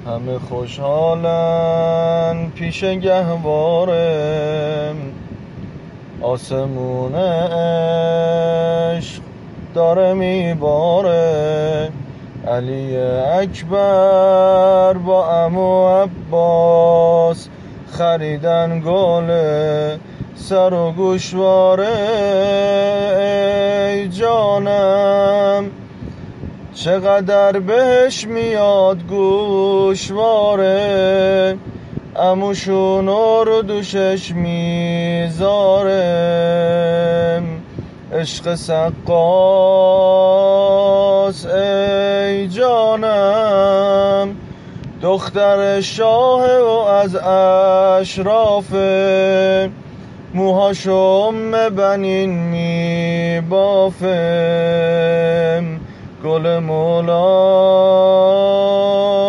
همه خوشحالن پیش گهواره، آسمون عشق داره میباره. علی اکبر با عمو عباس خریدن گله سر و گوشواره. ای جانم چقدر بهش میاد گوشواره، عموشونو رو دوشش میذاره. عشق سقاس ای جانم، دختر شاه و از اشرافه، موهاشو ام بنین میبافه. گل مولا